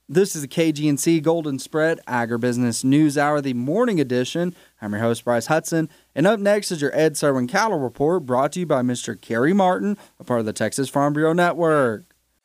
This is the KGNC Golden Spread Agribusiness News Hour, the morning edition. I'm your host, Bryce Hudson. And up next is your Ed Serwin Cattle Report, brought to you by Mr. Kerry Martin, a part of the Texas Farm Bureau Network.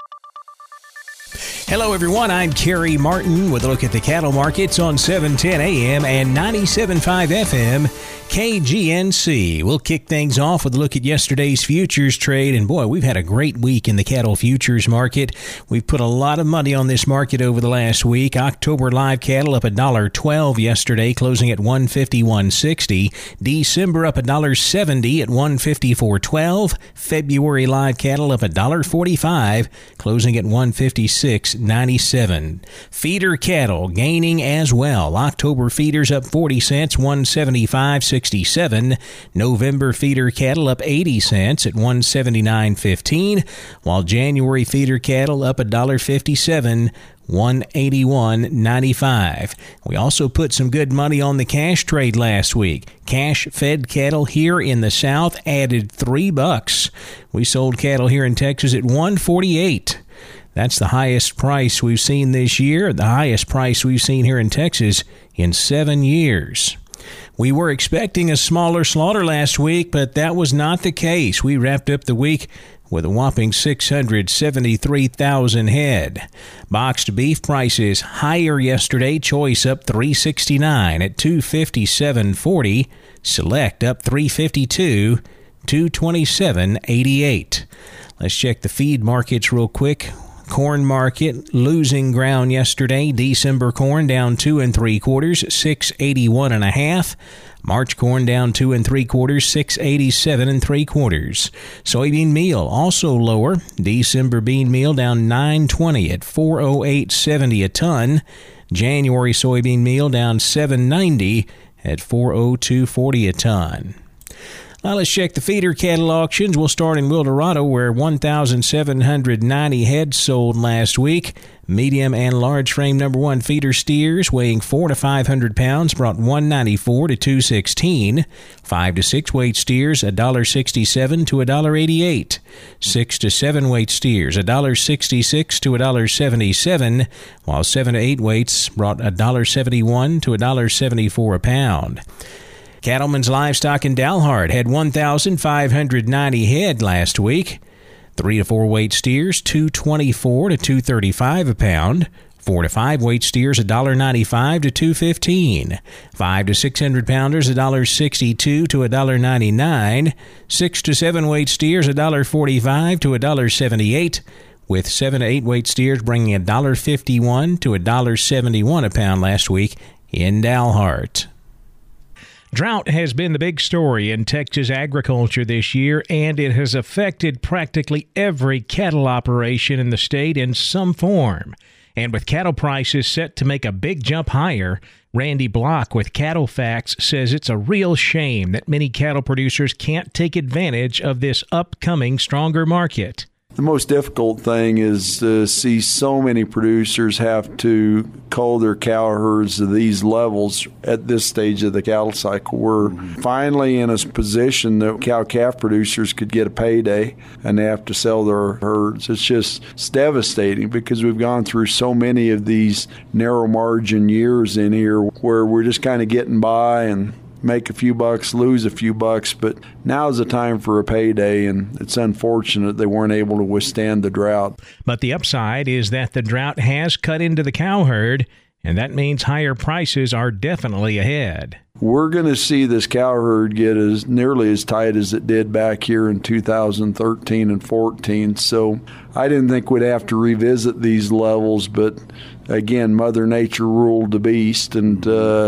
Hello, everyone. I'm Kerry Martin with a look at the cattle markets on 710 AM and 97.5 FM KGNC. We'll kick things off with a look at yesterday's futures trade. And boy, we've had a great week in the cattle futures market. We've put a lot of money on this market over the last week. October live cattle up $1.12 yesterday, closing at $151.60. December up $1.70 at $154.12. February live cattle up $1.45, closing at $156.97. Feeder cattle gaining as well. October feeders up 40 cents, $175.67. November feeder cattle up 80 cents at $179.15, while January feeder cattle up $1.57, $181.95. We also put some good money on the cash trade last week. Cash fed cattle here in the South added $3. We sold cattle here in Texas at $148. That's the highest price we've seen this year, the highest price we've seen here in Texas in 7 years. We were expecting a smaller slaughter last week, but that was not the case. We wrapped up the week with a whopping 673,000 head. Boxed beef prices higher yesterday. Choice up $3.69 at $257.40. Select up $3.52, $227.88. Let's check the feed markets real quick. Corn market losing ground yesterday. December corn down 2 3/4, $681.50. March corn down 2 3/4, $687.75. Soybean meal also lower. December bean meal down $9.20 at $408.70 a ton. January soybean meal down $7.90 at $402.40 a ton. Now let's check the feeder cattle auctions. We'll start in Wildorado, where 1,790 head sold last week. Medium and large frame number 1 feeder steers weighing 400 to 500 pounds brought $194 to $216. 5 to 6 weight steers $1.67 to $1.88. 6 to 7 weight steers $1.66 to $1.77, while 7 to 8 weights brought $1.71 to $1.74 a pound. Cattlemen's livestock in Dalhart had 1,590 head last week. 3 to 4 weight steers $224 to $235 a pound. 4 to 5 weight steers $1.95 to $215. 5 to 600 pounders $1.62 to $1.99. 6 to 7 weight steers $1.45 to $1.78. With 7 to 8 weight steers bringing $1.51 to $1.71 a pound last week in Dalhart. Drought has been the big story in Texas agriculture this year, and it has affected practically every cattle operation in the state in some form. And with cattle prices set to make a big jump higher, Randy Block with Cattle Facts says it's a real shame that many cattle producers can't take advantage of this upcoming stronger market. The most difficult thing is to see so many producers have to cull their cow herds to these levels at this stage of the cattle cycle. We're finally in a position that cow-calf producers could get a payday and they have to sell their herds. It's devastating because we've gone through so many of these narrow margin years in here where we're just kind of getting by and make a few bucks, lose a few bucks, but now's the time for a payday, and it's unfortunate they weren't able to withstand the drought. But the upside is that the drought has cut into the cow herd, and that means higher prices are definitely ahead. We're going to see this cow herd get nearly as tight as it did back here in 2013 and 14, so I didn't think we'd have to revisit these levels, but again, Mother Nature ruled the beast, and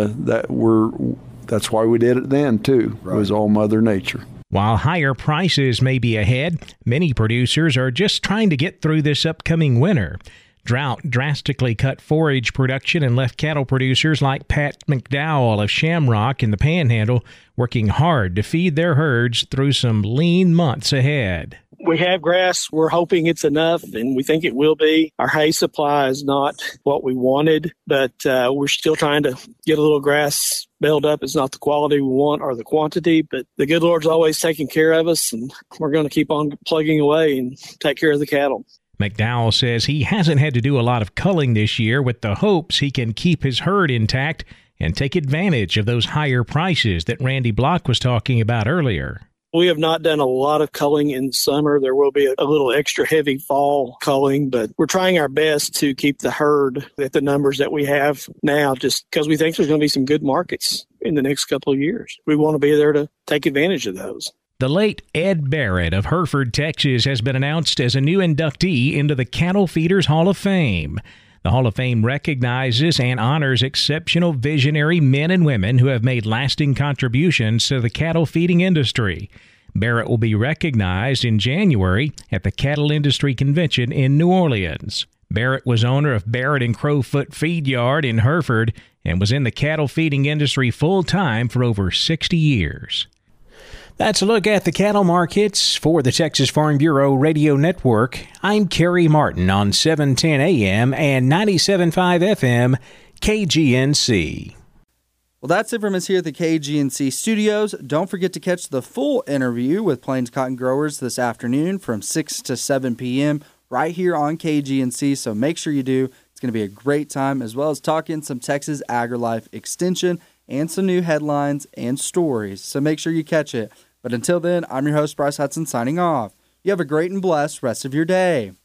that's why we did it then, too. Right. It was all Mother Nature. While higher prices may be ahead, many producers are just trying to get through this upcoming winter. Drought drastically cut forage production and left cattle producers like Pat McDowell of Shamrock in the Panhandle working hard to feed their herds through some lean months ahead. We have grass. We're hoping it's enough, and we think it will be. Our hay supply is not what we wanted, but we're still trying to get a little grass baled up. It's not the quality we want or the quantity, but the good Lord's always taking care of us, and we're going to keep on plugging away and take care of the cattle. McDowell says he hasn't had to do a lot of culling this year with the hopes he can keep his herd intact and take advantage of those higher prices that Randy Block was talking about earlier. We have not done a lot of culling in summer. There will be a little extra heavy fall culling, but we're trying our best to keep the herd at the numbers that we have now, just because we think there's going to be some good markets in the next couple of years. We want to be there to take advantage of those. The late Ed Barrett of Hereford, Texas, has been announced as a new inductee into the Cattle Feeders Hall of Fame. The Hall of Fame recognizes and honors exceptional visionary men and women who have made lasting contributions to the cattle feeding industry. Barrett will be recognized in January at the Cattle Industry Convention in New Orleans. Barrett was owner of Barrett and Crowfoot Feed Yard in Hereford and was in the cattle feeding industry full-time for over 60 years. That's a look at the cattle markets for the Texas Farm Bureau Radio Network. I'm Kerry Martin on 710 AM and 97.5 FM KGNC. Well, that's it from us here at the KGNC studios. Don't forget to catch the full interview with Plains Cotton Growers this afternoon from 6 to 7 p.m. right here on KGNC, so make sure you do. It's going to be a great time, as well as talking some Texas AgriLife extension and some new headlines and stories, so make sure you catch it. But until then, I'm your host, Bryce Hudson, signing off. You have a great and blessed rest of your day.